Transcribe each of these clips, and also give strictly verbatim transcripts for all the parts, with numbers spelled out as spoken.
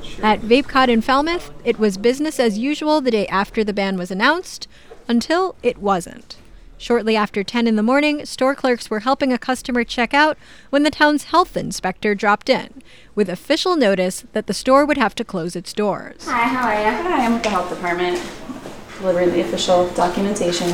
At VapeCod in Falmouth, it was business as usual the day after the ban was announced, until it wasn't. Shortly after ten in the morning, store clerks were helping a customer check out when the town's health inspector dropped in, with official notice that the store would have to close its doors. Hi, how are you? Hi, I'm with the health department, delivering the official documentation.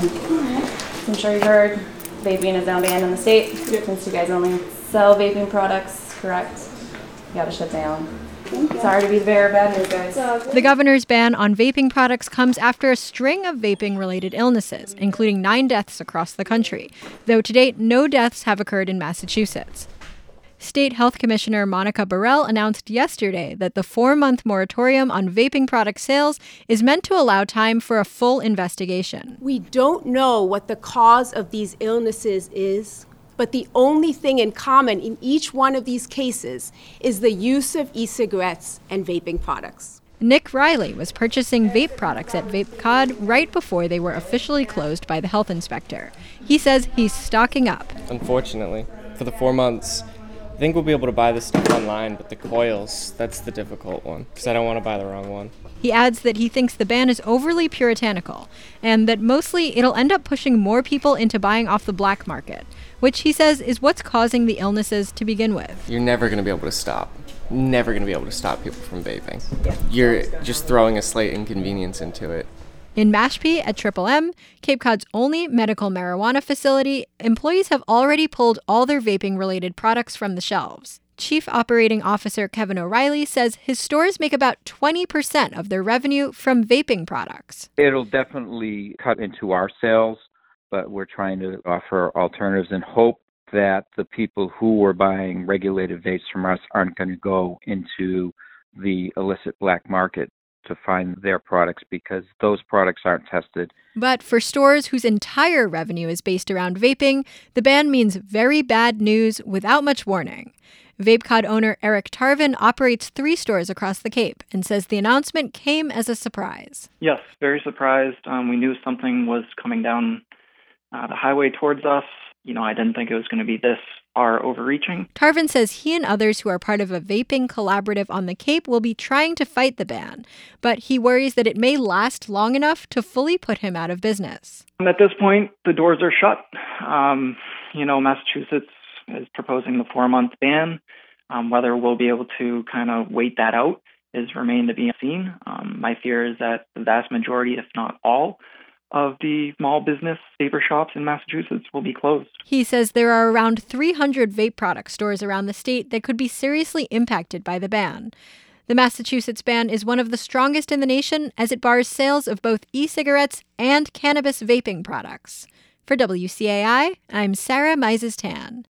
I'm sure you've heard, vaping is now banned in the state. Since you guys only sell vaping products, correct? You gotta shut down. Sorry to be the bearer of bad news, guys. The governor's ban on vaping products comes after a string of vaping-related illnesses, including nine deaths across the country, though to date no deaths have occurred in Massachusetts. State Health Commissioner Monica Burrell announced yesterday that the four-month moratorium on vaping product sales is meant to allow time for a full investigation. We don't know what the cause of these illnesses is, but the only thing in common in each one of these cases is the use of e-cigarettes and vaping products. Nick Riley was purchasing vape products at VapeCod right before they were officially closed by the health inspector. He says he's stocking up. Unfortunately, for the four months, I think we'll be able to buy this stuff online, but the coils, that's the difficult one, because I don't want to buy the wrong one. He adds that he thinks the ban is overly puritanical, and that mostly it'll end up pushing more people into buying off the black market, which he says is what's causing the illnesses to begin with. You're never going to be able to stop. Never going to be able to stop people from vaping. You're just throwing a slight inconvenience into it. In Mashpee at Triple M, Cape Cod's only medical marijuana facility, employees have already pulled all their vaping-related products from the shelves. Chief Operating Officer Kevin O'Reilly says his stores make about twenty percent of their revenue from vaping products. It'll definitely cut into our sales, but we're trying to offer alternatives and hope that the people who were buying regulated vapes from us aren't going to go into the illicit black market to find their products, because those products aren't tested. But for stores whose entire revenue is based around vaping, the ban means very bad news without much warning. VapeCod owner Eric Tarvin operates three stores across the Cape and says the announcement came as a surprise. Yes, very surprised. Um, we knew something was coming down uh, the highway towards us. You know, I didn't think it was going to be this far overreaching. Tarvin says he and others who are part of a vaping collaborative on the Cape will be trying to fight the ban, but he worries that it may last long enough to fully put him out of business. And at this point, the doors are shut. Um, you know, Massachusetts is proposing the four-month ban. Um, whether we'll be able to kind of wait that out is remain to be seen. Um, my fear is that the vast majority, if not all, of the small business vapor shops in Massachusetts will be closed. He says there are around three hundred vape product stores around the state that could be seriously impacted by the ban. The Massachusetts ban is one of the strongest in the nation, as it bars sales of both e-cigarettes and cannabis vaping products. For W C A I, I'm Sarah Mises-Tan.